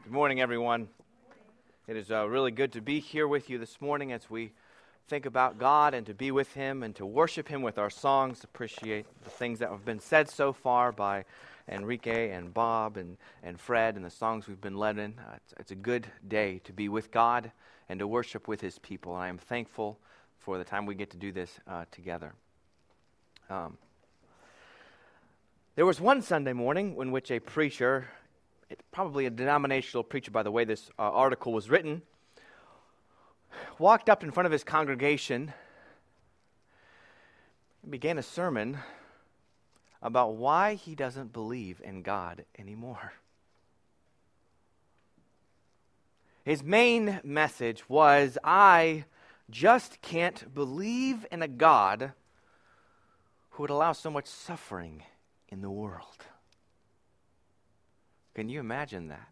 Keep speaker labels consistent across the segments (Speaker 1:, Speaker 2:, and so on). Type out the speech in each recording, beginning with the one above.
Speaker 1: Good morning, everyone. It is really good to be here with you this morning as we think about God and to be with Him and to worship Him with our songs, appreciate the things that have been said so far by Enrique and Bob and Fred and the songs we've been led in. It's a good day to be with God and to worship with His people, and I am thankful for the time we get to do this together. There was one Sunday morning in which a preacher, probably a denominational preacher by the way this article was written, walked up in front of his congregation and began a sermon about why he doesn't believe in God anymore. His main message was, I just can't believe in a God who would allow so much suffering in the world. Can you imagine that?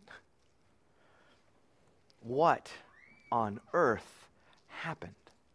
Speaker 1: What on earth happened?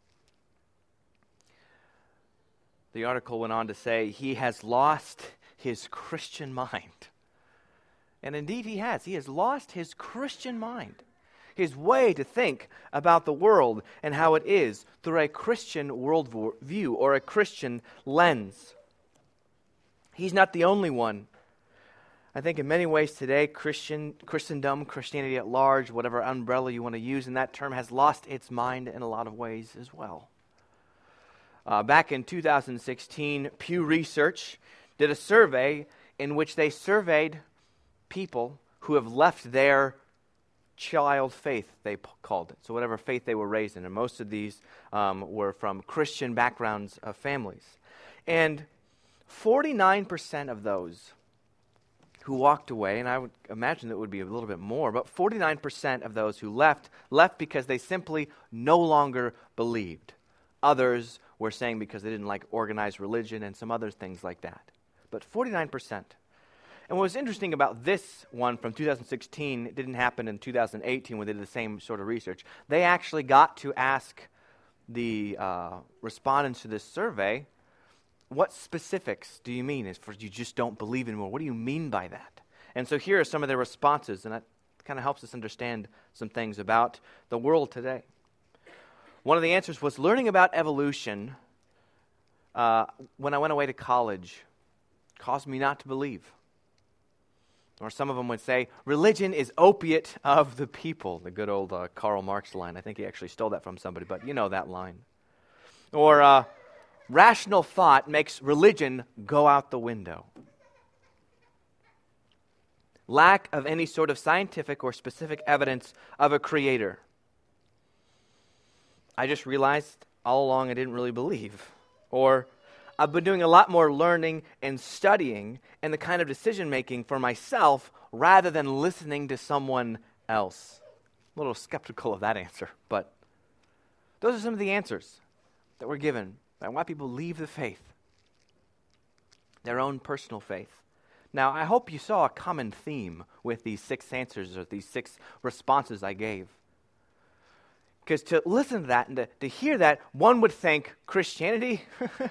Speaker 1: The article went on to say he has lost his Christian mind. And indeed he has. He has lost his Christian mind. His way to think about the world and how it is through a Christian worldview or a Christian lens. He's not the only one. I think in many ways today, Christendom, Christianity at large, whatever umbrella you want to use in that term, has lost its mind in a lot of ways as well. Back in 2016, Pew Research did a survey in which they surveyed people who have left their child faith, they called it. So whatever faith they were raised in. And most of these were from Christian backgrounds of families. And 49% of those who walked away, and I would imagine it would be a little bit more, but 49% of those who left because they simply no longer believed. Others were saying because they didn't like organized religion and some other things like that. But 49%. And what was interesting about this one from 2016, it didn't happen in 2018 when they did the same sort of research. They actually got to ask the respondents to this survey, what specifics do you mean as far as you just don't believe anymore? What do you mean by that? And so here are some of their responses, and that kind of helps us understand some things about the world today. One of the answers was learning about evolution when I went away to college caused me not to believe. Or some of them would say, religion is opiate of the people. The good old Karl Marx line. I think he actually stole that from somebody, but you know that line. Or rational thought makes religion go out the window. Lack of any sort of scientific or specific evidence of a creator. I just realized all along I didn't really believe. Or I've been doing a lot more learning and studying and the kind of decision making for myself rather than listening to someone else. I'm a little skeptical of that answer, but those are some of the answers that were given by why people leave the faith, their own personal faith. Now, I hope you saw a common theme with these 6 answers or these 6 responses I gave. Because to listen to that and to hear that, one would think Christianity,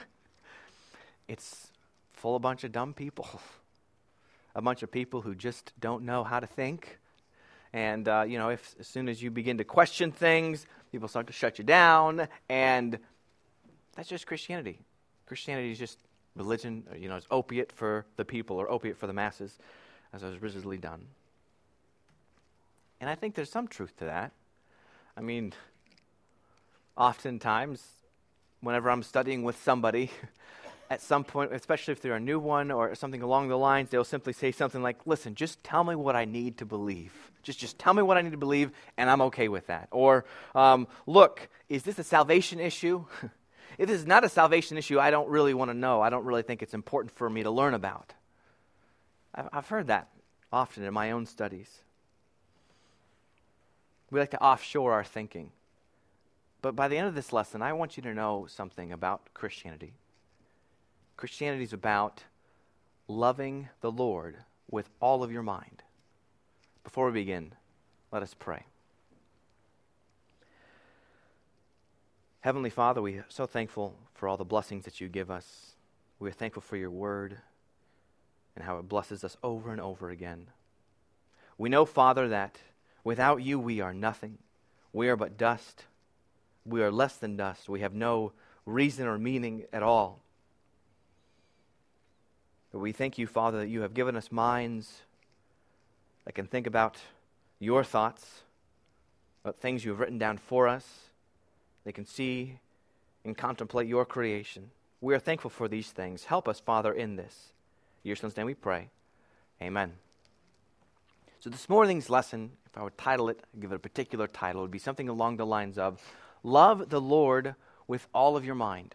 Speaker 1: it's full of a bunch of dumb people. A bunch of people who just don't know how to think. And, if as soon as you begin to question things, people start to shut you down. And that's just Christianity. Christianity is just religion, it's opiate for the people or opiate for the masses, as it was originally done. And I think there's some truth to that. I mean, oftentimes, whenever I'm studying with somebody, at some point, especially if they're a new one or something along the lines, they'll simply say something like, listen, just tell me what I need to believe. Just tell me what I need to believe, and I'm okay with that. Or, look, is this a salvation issue? If this is not a salvation issue, I don't really want to know. I don't really think it's important for me to learn about. I've heard that often in my own studies. We like to offshore our thinking. But by the end of this lesson, I want you to know something about Christianity. Christianity is about loving the Lord with all of your mind. Before we begin, let us pray. Heavenly Father, we are so thankful for all the blessings that you give us. We are thankful for your word and how it blesses us over and over again. We know, Father, that Without you, we are nothing. We are but dust. We are less than dust. We have no reason or meaning at all. But we thank you, Father, that you have given us minds that can think about your thoughts, about things you have written down for us. They can see and contemplate your creation. We are thankful for these things. Help us, Father, in this. In your Son's name we pray. Amen. So this morning's lesson, if I would title it, give it a particular title, it would be something along the lines of, Love the Lord with all of your mind.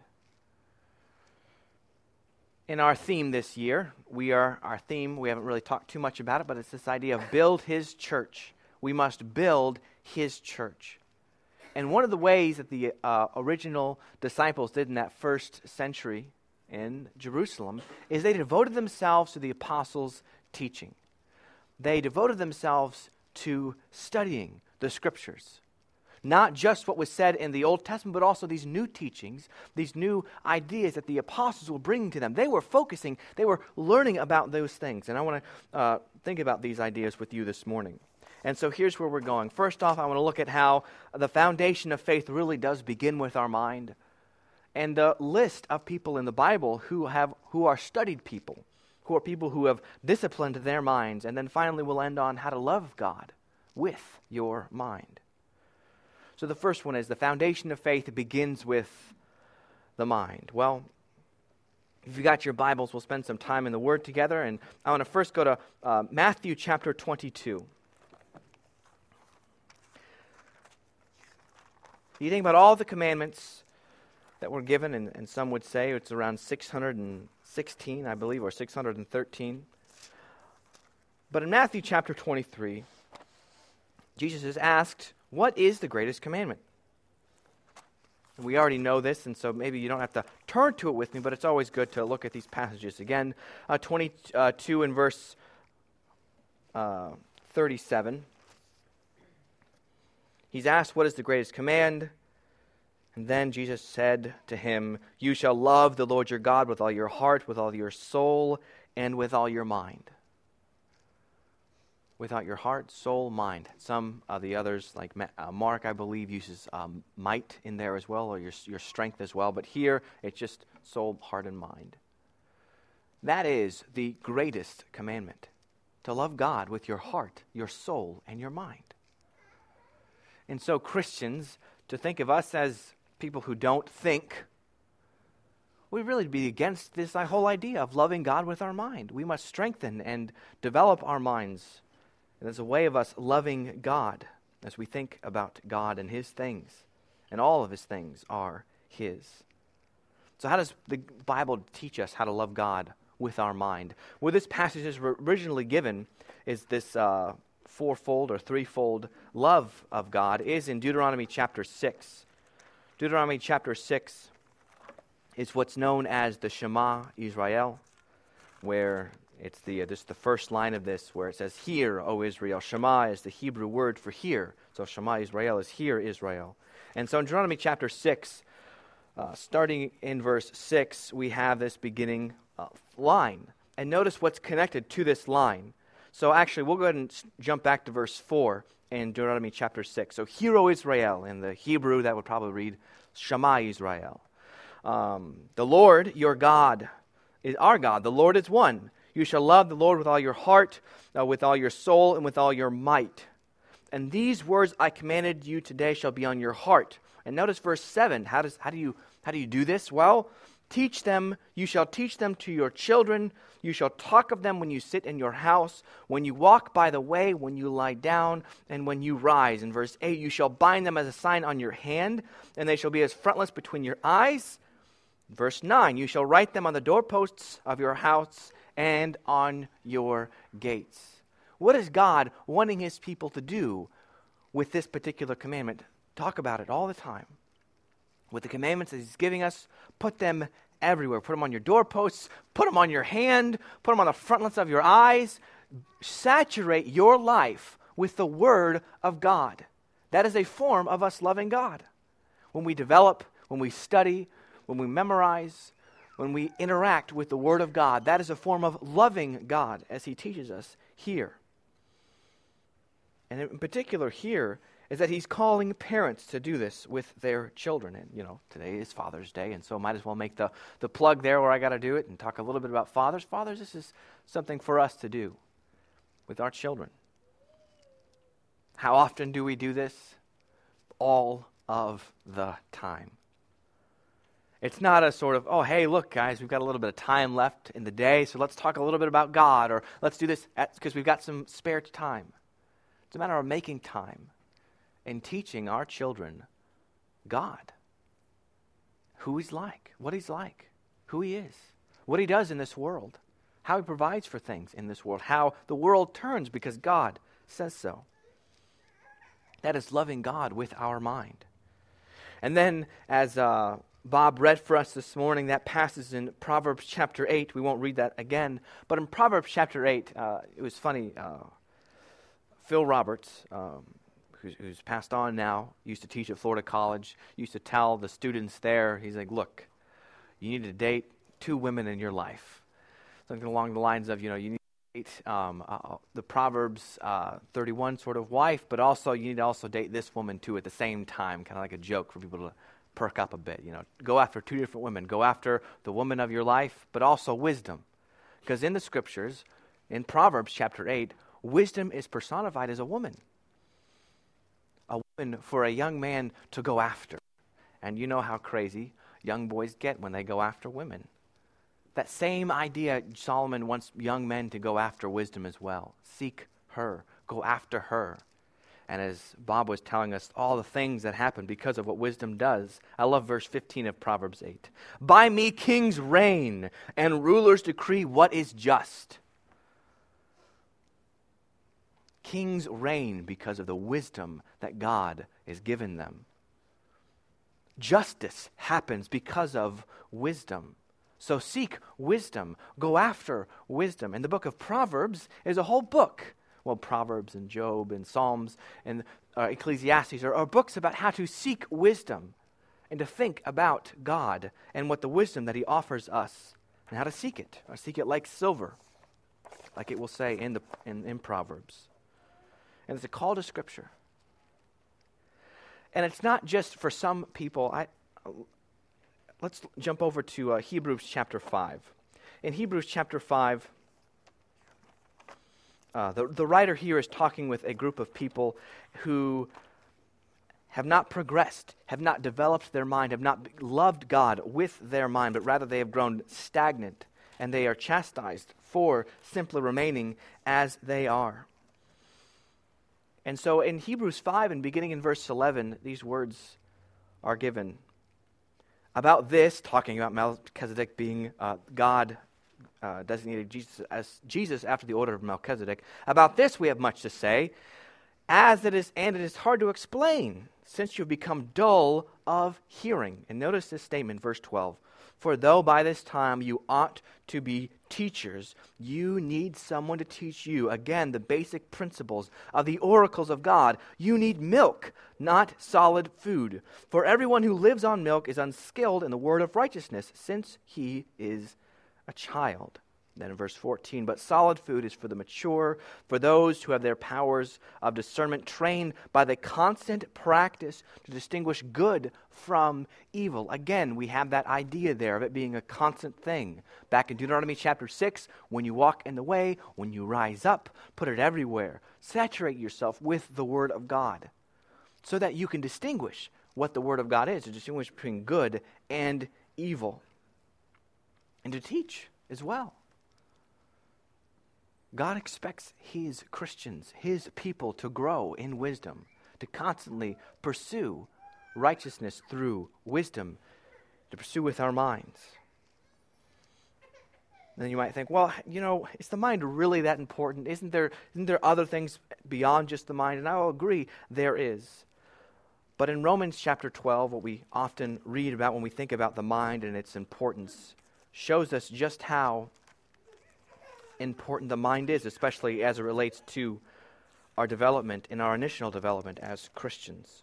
Speaker 1: In our theme this year, we haven't really talked too much about it, but it's this idea of build His church. We must build His church. And one of the ways that the original disciples did in that first century in Jerusalem is they devoted themselves to the apostles' teaching. They devoted themselves to studying the Scriptures. Not just what was said in the Old Testament, but also these new teachings, these new ideas that the apostles were bringing to them. They were focusing, they were learning about those things. And I want to think about these ideas with you this morning. And so here's where we're going. First off, I want to look at how the foundation of faith really does begin with our mind. And the list of people in the Bible who are studied people, who are people who have disciplined their minds. And then finally we'll end on how to love God with your mind. So the first one is the foundation of faith begins with the mind. Well, if you got your Bibles, we'll spend some time in the Word together. And I want to first go to Matthew chapter 22. You think about all the commandments that were given, and some would say it's around 616, I believe, or 613. But in Matthew chapter 23, Jesus is asked, what is the greatest commandment? We already know this, and so maybe you don't have to turn to it with me, but it's always good to look at these passages again. 22 in verse 37. He's asked, what is the greatest command? And then Jesus said to him, you shall love the Lord your God with all your heart, with all your soul, and with all your mind. Without your heart, soul, mind. Some of the others, like Mark, I believe, uses might in there as well, or your strength as well. But here, it's just soul, heart, and mind. That is the greatest commandment, to love God with your heart, your soul, and your mind. And so Christians, to think of us as people who don't think, we really be against this whole idea of loving God with our mind. We must strengthen and develop our minds. And as a way of us loving God as we think about God and His things. And all of His things are His. So how does the Bible teach us how to love God with our mind? Well, this passage is originally given is this fourfold or threefold love of God is in Deuteronomy chapter 6. Deuteronomy chapter 6 is what's known as the Shema Israel, where it's the first line of this where it says, hear, O Israel. Shema is the Hebrew word for hear. So Shema Israel is hear, Israel. And so in Deuteronomy chapter 6, starting in verse 6, we have this beginning line. And notice what's connected to this line. So actually, we'll go ahead and jump back to verse 4 in Deuteronomy chapter 6. So hear, O Israel. In the Hebrew, that would probably read Shema Israel. The Lord, your God, is our God. The Lord is one. You shall love the Lord with all your heart, with all your soul, and with all your might. And these words I commanded you today shall be on your heart. And notice verse 7. How do you do this? Well, teach them. You shall teach them to your children. You shall talk of them when you sit in your house, when you walk by the way, when you lie down, and when you rise. In verse 8, you shall bind them as a sign on your hand, and they shall be as frontlets between your eyes. Verse 9, you shall write them on the doorposts of your house and on your gates. What is God wanting His people to do with this particular commandment? Talk about it all the time. With the commandments that He's giving us, put them everywhere. Put them on your doorposts, put them on your hand, put them on the frontlets of your eyes. Saturate your life with the Word of God. That is a form of us loving God. When we develop, when we study, when we memorize, when we interact with the Word of God, that is a form of loving God as He teaches us here. And in particular here is that he's calling parents to do this with their children. And, today is Father's Day, and so I might as well make the plug there where I got to do it and talk a little bit about fathers. Fathers, this is something for us to do with our children. How often do we do this? All of the time. It's not a sort of, oh, hey, look, guys, we've got a little bit of time left in the day, so let's talk a little bit about God, or let's do this because we've got some spare time. It's a matter of making time and teaching our children God, who he's like, what he's like, who he is, what he does in this world, how he provides for things in this world, how the world turns because God says so. That is loving God with our mind. And then as Bob read for us this morning, that passage in Proverbs chapter 8. We won't read that again. But in Proverbs chapter 8, it was funny. Phil Roberts, who's passed on now, used to teach at Florida College, used to tell the students there, he's like, look, you need to date 2 women in your life. Something along the lines of, you need to date the Proverbs 31 sort of wife, but also you need to also date this woman too at the same time, kind of like a joke for people to perk up a bit. Go after 2 different women. Go after the woman of your life, but also wisdom. Because in the scriptures, in Proverbs chapter 8, wisdom is personified as a woman. A woman for a young man to go after. And you know how crazy young boys get when they go after women. That same idea, Solomon wants young men to go after wisdom as well. Seek her. Go after her. And as Bob was telling us, all the things that happen because of what wisdom does. I love verse 15 of Proverbs 8. By me kings reign, and rulers decree what is just. Kings reign because of the wisdom that God has given them. Justice happens because of wisdom. So seek wisdom. Go after wisdom. And the book of Proverbs is a whole book. Well, Proverbs and Job and Psalms and Ecclesiastes are books about how to seek wisdom and to think about God and what the wisdom that he offers us and how to seek it. Or seek it like silver, like it will say in Proverbs. And it's a call to Scripture. And it's not just for some people. Let's jump over to Hebrews chapter 5. In Hebrews chapter 5, the writer here is talking with a group of people who have not progressed, have not developed their mind, have not loved God with their mind, but rather they have grown stagnant, and they are chastised for simply remaining as they are. And so in Hebrews 5, and beginning in verse 11, these words are given. About this, talking about Melchizedek being God, designated Jesus after the order of Melchizedek. About this we have much to say, and it is hard to explain, since you have become dull of hearing. And notice this statement, verse 12. For though by this time you ought to be teachers, you need someone to teach you, again, the basic principles of the oracles of God. You need milk, not solid food. For everyone who lives on milk is unskilled in the word of righteousness, since he is a child. Then in verse 14, but solid food is for the mature, for those who have their powers of discernment trained by the constant practice to distinguish good from evil. Again, we have that idea there of it being a constant thing. Back in Deuteronomy chapter 6, when you walk in the way, when you rise up, put it everywhere. Saturate yourself with the Word of God so that you can distinguish what the Word of God is, to distinguish between good and evil. And to teach as well. God expects his Christians, his people, to grow in wisdom, to constantly pursue righteousness through wisdom, to pursue with our minds. Then you might think, well, is the mind really that important? Isn't there other things beyond just the mind? And I will agree, there is. But in Romans chapter 12, what we often read about when we think about the mind and its importance shows us just how important the mind is, especially as it relates to our development, in our initial development as Christians.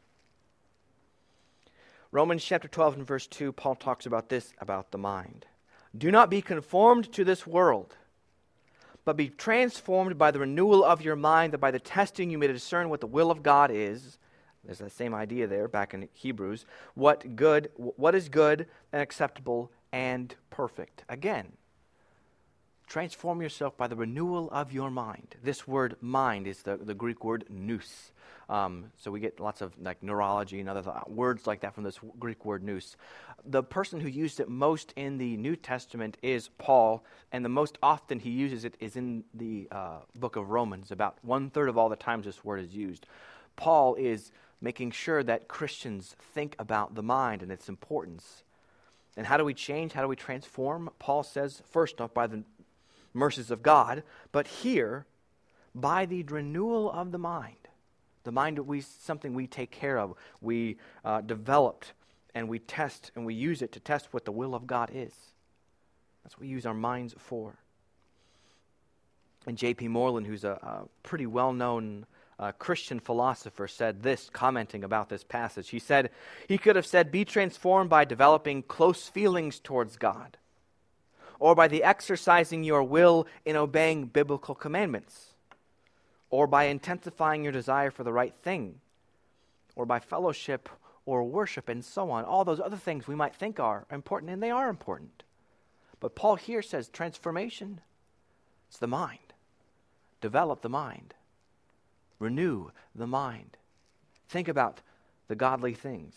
Speaker 1: Romans chapter 12 and verse 2, Paul talks about this, about the mind. Do not be conformed to this world, but be transformed by the renewal of your mind, that by the testing you may discern what the will of God is. There's that same idea there back in Hebrews. What is good and acceptable and perfect. Again, transform yourself by the renewal of your mind. This word mind is the Greek word nous. So we get lots of like neurology and other words like that from this Greek word nous. The person who used it most in the New Testament is Paul, and the most often he uses it is in the book of Romans. About 1/3 of all the times this word is used. Paul is making sure that Christians think about the mind and its importance. And how do we change? How do we transform? Paul says, first off, by the mercies of God, but here, by the renewal of the mind. The mind is something we take care of, we developed, and we test, and we use it to test what the will of God is. That's what we use our minds for. And J.P. Moreland, who's a pretty well-known Christian philosopher, said this, commenting about this passage. He said, he could have said, be transformed by developing close feelings towards God, or by the exercising your will in obeying biblical commandments, or by intensifying your desire for the right thing, or by fellowship or worship and so on. All those other things we might think are important, and they are important. But Paul here says transformation, it's the mind. Develop the mind. Renew the mind. Think about the godly things.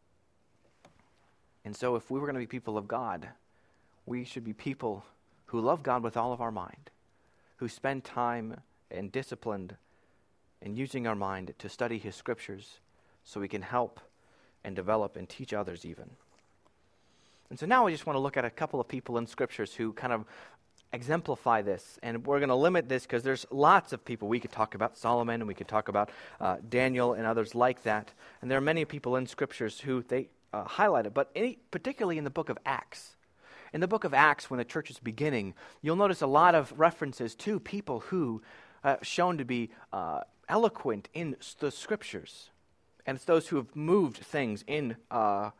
Speaker 1: And so if we were going to be people of God, we should be people who love God with all of our mind, who spend time and disciplined in using our mind to study His Scriptures so we can help and develop and teach others even. And so now we just want to look at a couple of people in Scriptures who kind of exemplify this. And we're going to limit this because there's lots of people. We could talk about Solomon, and we could talk about Daniel and others like that. And there are many people in Scriptures who they highlight it, but particularly in the book of Acts. In the book of Acts, when the church is beginning, you'll notice a lot of references to people who shown to be eloquent in the Scriptures. And it's those who have moved things, the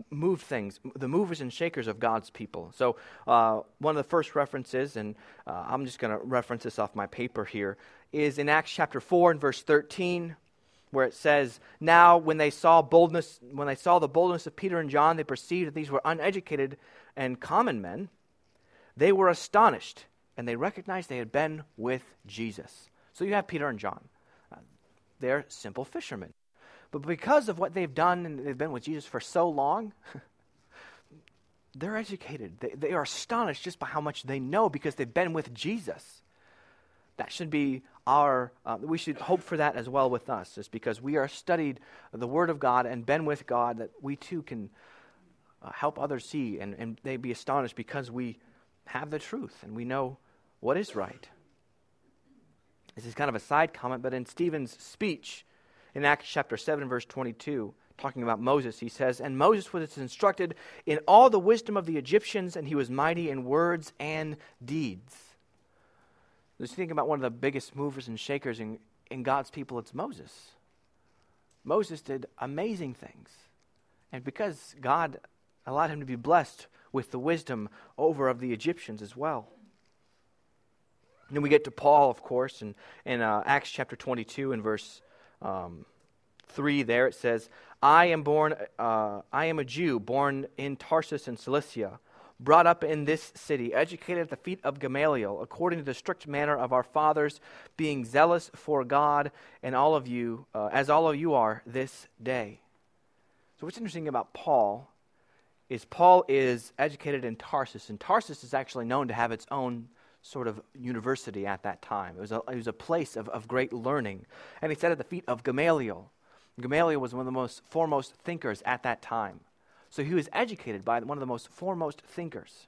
Speaker 1: movers and shakers of God's people. So one of the first references, and I'm just going to reference this off my paper here, is in Acts chapter 4 and verse 13, where it says, now when they saw the boldness of Peter and John, they perceived that these were uneducated and common men. They were astonished, and they recognized they had been with Jesus. So you have Peter and John. They're simple fishermen. But because of what they've done, and they've been with Jesus for so long, they're educated. They are astonished just by how much they know because they've been with Jesus. That should be we should hope for that as well with us, just because we are studied the Word of God and been with God, that we too can help others see, and they be astonished because we have the truth and we know what is right. This is kind of a side comment, but in Stephen's speech in Acts chapter 7, verse 22, talking about Moses, he says, and Moses was instructed in all the wisdom of the Egyptians, and he was mighty in words and deeds. Just think about one of the biggest movers and shakers in God's people, it's Moses. Moses did amazing things. And because God allowed him to be blessed with the wisdom of the Egyptians as well. And then we get to Paul, of course, in Acts chapter 22 and verse 3 there, it says, I am a Jew, born in Tarsus in Cilicia, brought up in this city, educated at the feet of Gamaliel, according to the strict manner of our fathers, being zealous for God, and all of you, as all of you are this day. So what's interesting about Paul is educated in Tarsus, and Tarsus is actually known to have its own sort of university at that time. It was a place of great learning. And he sat at the feet of Gamaliel. Gamaliel was one of the most foremost thinkers at that time. So he was educated by one of the most foremost thinkers.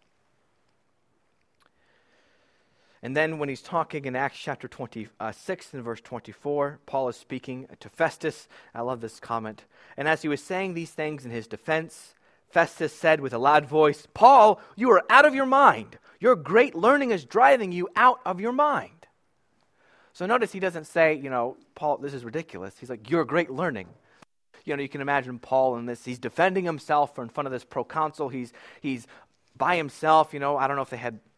Speaker 1: And then when he's talking in Acts chapter 26 and verse 24, Paul is speaking to Festus. I love this comment. And as he was saying these things in his defense, Festus said with a loud voice, Paul, you are out of your mind. Your great learning is driving you out of your mind. So notice he doesn't say, Paul, this is ridiculous. He's like, your great learning. You can imagine Paul in this. He's defending himself in front of this proconsul. He's by himself. I don't know if they had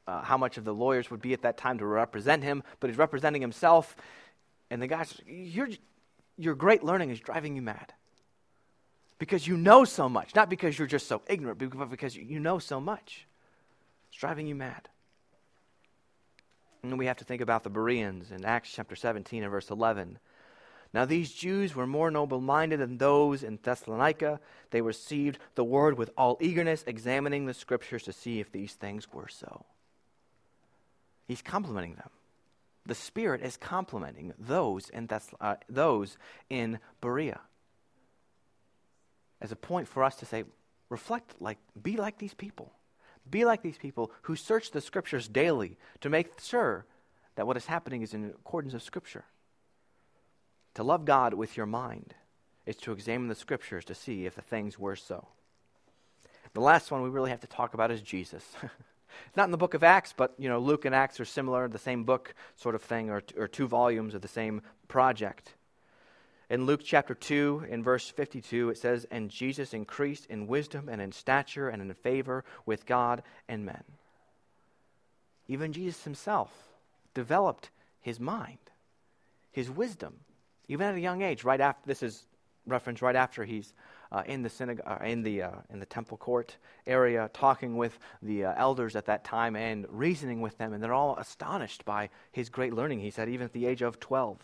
Speaker 1: how much of the lawyers would be at that time to represent him, but he's representing himself. And the guy's, your great learning is driving you mad. Because you know so much. Not because you're just so ignorant, but because you know so much. It's driving you mad. And then we have to think about the Bereans in Acts chapter 17 and verse 11. Now these Jews were more noble-minded than those in Thessalonica. They received the word with all eagerness, examining the scriptures to see if these things were so. He's complimenting them. The Spirit is complimenting those in Berea. As a point for us to say, be like these people. Be like these people who search the scriptures daily to make sure that what is happening is in accordance with Scripture. To love God with your mind is to examine the scriptures to see if the things were so. The last one we really have to talk about is Jesus. It's not in the book of Acts, but Luke and Acts are similar, the same book sort of thing, or two volumes of the same project. In Luke chapter 2, in verse 52, it says, "And Jesus increased in wisdom and in stature and in favor with God and men." Even Jesus himself developed his mind, his wisdom, even at a young age. Right after this is referenced right after he's in the synagogue, in the temple court area, talking with the elders at that time and reasoning with them, and they're all astonished by his great learning. He said, even at the age of 12.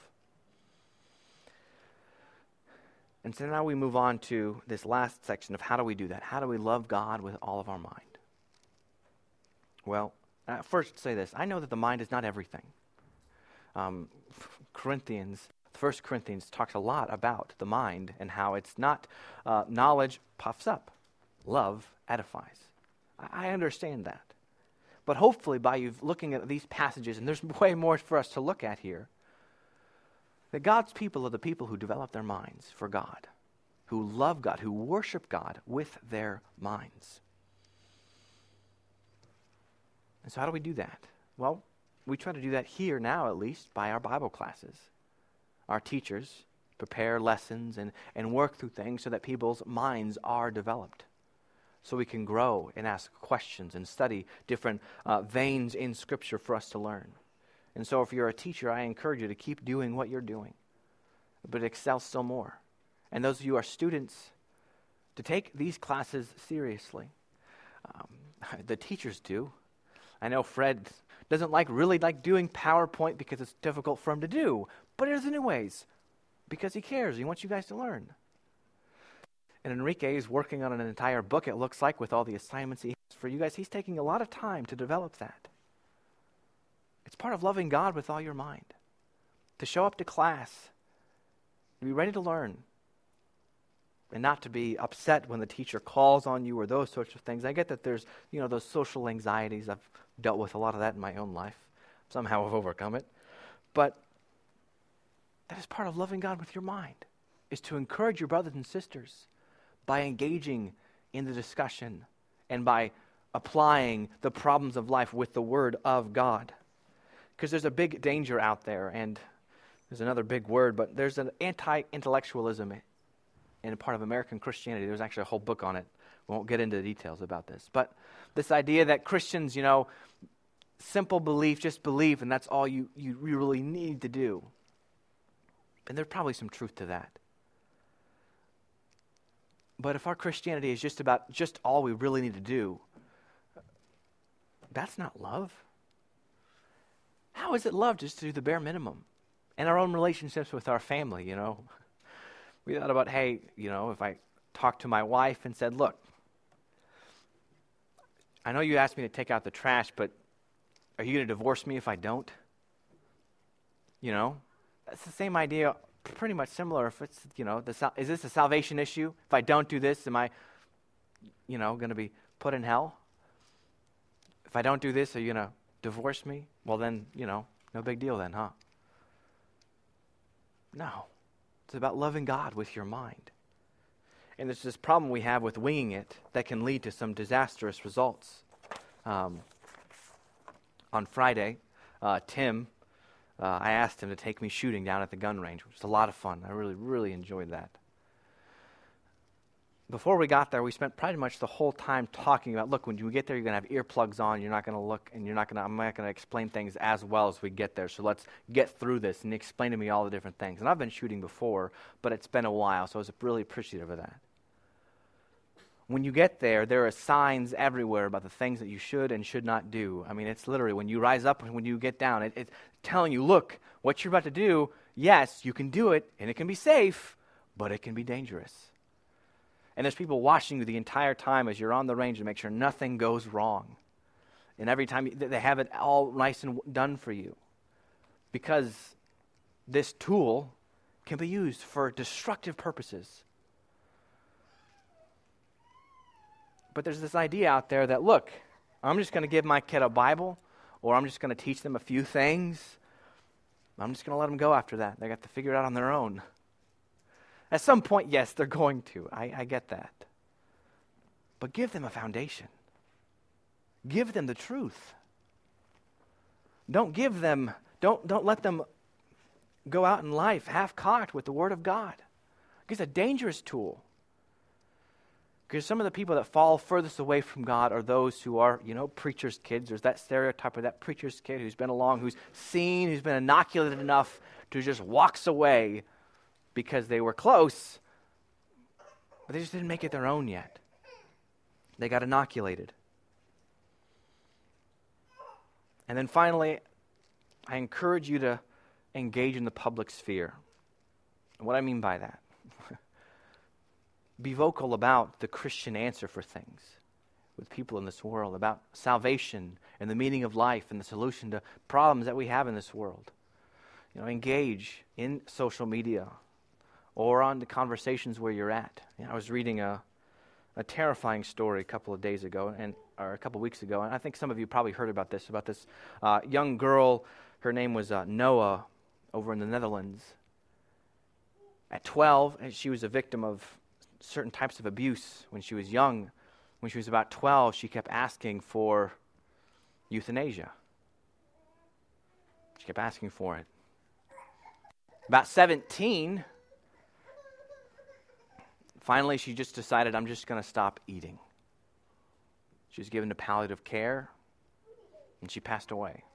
Speaker 1: And so now we move on to this last section of how do we do that? How do we love God with all of our mind? Well, first say this. I know that the mind is not everything. 1 Corinthians talks a lot about the mind and how it's not knowledge puffs up, love edifies. I understand that. But hopefully by you looking at these passages, and there's way more for us to look at here, that God's people are the people who develop their minds for God, who love God, who worship God with their minds. And so how do we do that? Well, we try to do that here now, at least, by our Bible classes. Our teachers prepare lessons and work through things so that people's minds are developed. So we can grow and ask questions and study different veins in Scripture for us to learn. And so if you're a teacher, I encourage you to keep doing what you're doing, but excel still more. And those of you who are students, to take these classes seriously. The teachers do. I know Fred doesn't really like doing PowerPoint because it's difficult for him to do, but he does it anyways because he cares. He wants you guys to learn. And Enrique is working on an entire book, it looks like, with all the assignments he has for you guys. He's taking a lot of time to develop that. It's part of loving God with all your mind. To show up to class, to be ready to learn, and not to be upset when the teacher calls on you or those sorts of things. I get that there's, those social anxieties. I've dealt with a lot of that in my own life. Somehow I've overcome it. But that is part of loving God with your mind, is to encourage your brothers and sisters by engaging in the discussion and by applying the problems of life with the Word of God. Because there's a big danger out there, and there's another big word, but there's an anti-intellectualism in a part of American Christianity. There's actually a whole book on it. We won't get into the details about this. But this idea that Christians, simple belief, just believe, and that's all you really need to do. And there's probably some truth to that. But if our Christianity is just all we really need to do, that's not love. How is it love just to do the bare minimum? And our own relationships with our family, We thought about, hey, if I talked to my wife and said, look, I know you asked me to take out the trash, but are you going to divorce me if I don't? That's the same idea, pretty much similar. If it's, is this a salvation issue? If I don't do this, am I, going to be put in hell? If I don't do this, are you going to divorce me? Well then, no big deal then, huh? No. It's about loving God with your mind. And there's this problem we have with winging it that can lead to some disastrous results. On Friday, Tim, I asked him to take me shooting down at the gun range, which was a lot of fun. I really, really enjoyed that. before we got there, we spent pretty much the whole time talking about, look, when you get there, you're going to have earplugs on. You're not going to look, and I'm not going to explain things as well as we get there. So let's get through this and explain to me all the different things. And I've been shooting before, but it's been a while, so I was really appreciative of that. When you get there, there are signs everywhere about the things that you should and should not do. I mean, it's literally when you rise up and when you get down, it's telling you, look, what you're about to do, yes, you can do it, and it can be safe, but it can be dangerous. And there's people watching you the entire time as you're on the range to make sure nothing goes wrong. And every time they have it all nice and done for you. Because this tool can be used for destructive purposes. But there's this idea out there that, look, I'm just going to give my kid a Bible, or I'm just going to teach them a few things. I'm just going to let them go after that. They got to figure it out on their own. At some point, yes, they're going to. I get that. But give them a foundation. Give them the truth. Don't let them go out in life half-cocked with the Word of God. It's a dangerous tool. Because some of the people that fall furthest away from God are those who are, preacher's kids. There's that stereotype of that preacher's kid who's been along, who's seen, who's been inoculated enough to just walks away because they were close, but they just didn't make it their own yet. They got inoculated. And then finally, I encourage you to engage in the public sphere. And what I mean by that, be vocal about the Christian answer for things with people in this world, about salvation and the meaning of life and the solution to problems that we have in this world. Engage in social media or on the conversations where you're at. I was reading a terrifying story a couple of weeks ago, and I think some of you probably heard about this young girl. Her name was Noah, over in the Netherlands. At 12, she was a victim of certain types of abuse when she was young. When she was about 12, she kept asking for euthanasia. She kept asking for it. About 17, finally she just decided, I'm just going to stop eating. She was given to palliative care, and she passed away.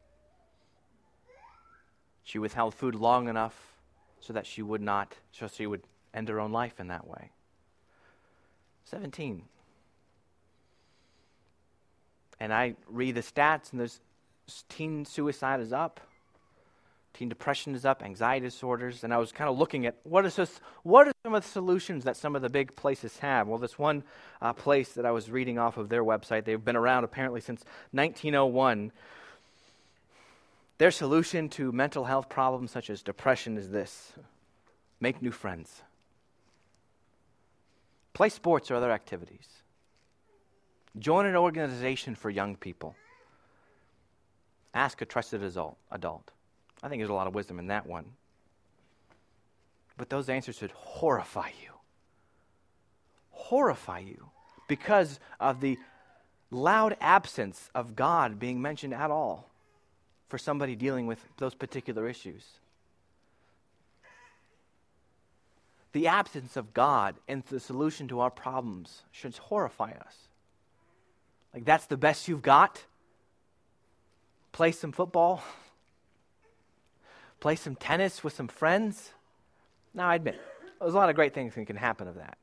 Speaker 1: She withheld food long enough so that she would end her own life in that way. 17. And I read the stats, and there's teen suicide is up, teen depression is up, anxiety disorders, and I was kind of looking at what are some of the solutions that some of the big places have. Well, this one place that I was reading off of their website, they've been around apparently since 1901. Their solution to mental health problems such as depression is this: make new friends. Play sports or other activities. Join an organization for young people. Ask a trusted adult. I think there's a lot of wisdom in that one. But those answers should horrify you. Horrify you because of the loud absence of God being mentioned at all for somebody dealing with those particular issues. The absence of God and the solution to our problems should horrify us. Like, that's the best you've got? Play some football? Play some tennis with some friends? Now, I admit, there's a lot of great things that can happen of that.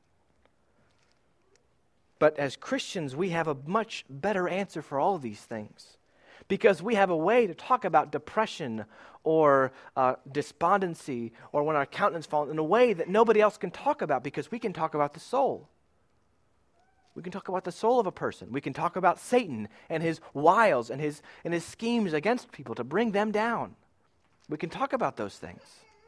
Speaker 1: But as Christians, we have a much better answer for all of these things, because we have a way to talk about depression or despondency or when our countenance falls in a way that nobody else can talk about, because we can talk about the soul. We can talk about the soul of a person. We can talk about Satan and his wiles and his schemes against people to bring them down. We can talk about those things.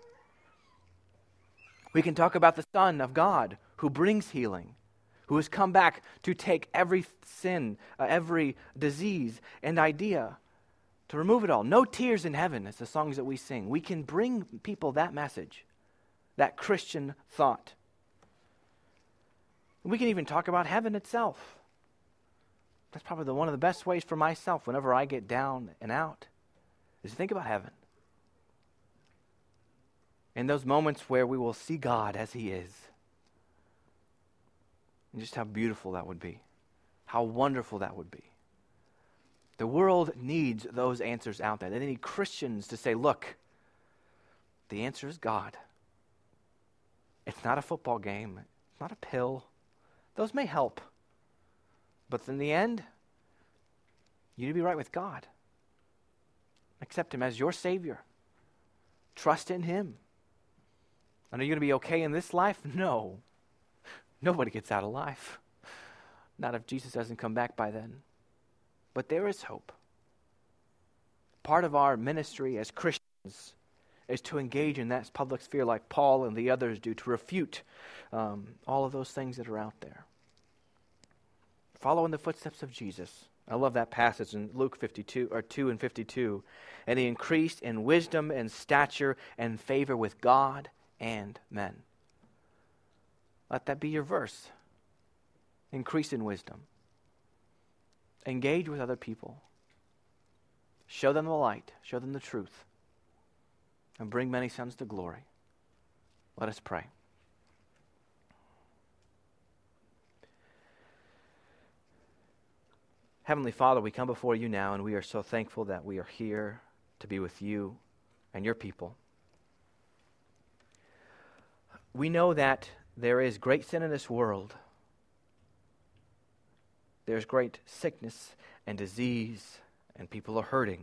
Speaker 1: We can talk about the Son of God who brings healing, who has come back to take every sin, every disease and idea, to remove it all. No tears in heaven, as the songs that we sing. We can bring people that message, that Christian thought. We can even talk about heaven itself. That's probably one of the best ways for myself whenever I get down and out, is to think about heaven. In those moments where we will see God as He is. And just how beautiful that would be. How wonderful that would be. The world needs those answers out there. They need Christians to say, look, the answer is God. It's not a football game. It's not a pill. Those may help. But in the end, you need to be right with God. Accept Him as your Savior. Trust in Him. And are you going to be okay in this life? No. Nobody gets out alive. Not if Jesus doesn't come back by then. But there is hope. Part of our ministry as Christians is to engage in that public sphere like Paul and the others do, to refute all of those things that are out there. Follow in the footsteps of Jesus. I love that passage in Luke 2:52. And he increased in wisdom and stature and favor with God and men. Let that be your verse. Increase in wisdom. Engage with other people. Show them the light. Show them the truth. And bring many sons to glory. Let us pray. Heavenly Father, we come before you now, and we are so thankful that we are here to be with you and your people. We know that there is great sin in this world. There's great sickness and disease, and people are hurting.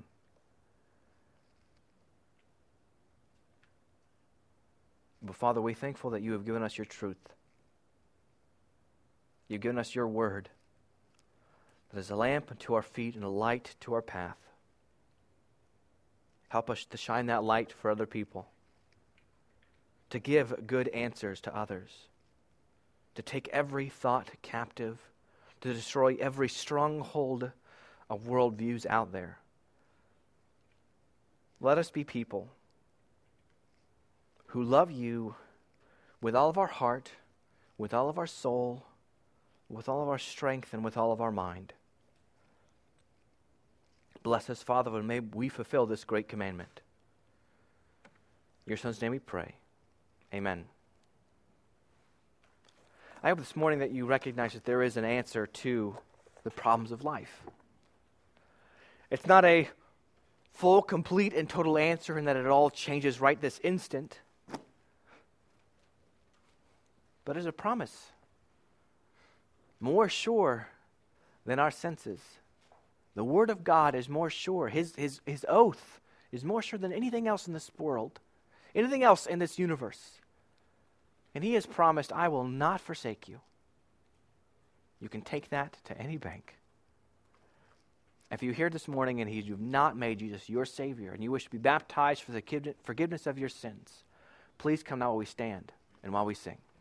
Speaker 1: But Father, we're thankful that you have given us your truth. You've given us your word that is a lamp unto our feet and a light to our path. Help us to shine that light for other people, to give good answers to others, to take every thought captive, to destroy every stronghold of worldviews out there. Let us be people who love you with all of our heart, with all of our soul, with all of our strength, and with all of our mind. Bless us, Father, and may we fulfill this great commandment. In your Son's name we pray. Amen. I hope this morning that you recognize that there is an answer to the problems of life. It's not a full, complete, and total answer in that it all changes right this instant. But it's a promise. More sure than our senses. The Word of God is more sure. His oath is more sure than anything else in this world, anything else in this universe. And He has promised, I will not forsake you. You can take that to any bank. If you're here this morning and you've not made Jesus your Savior and you wish to be baptized for the forgiveness of your sins, please come now while we stand and while we sing.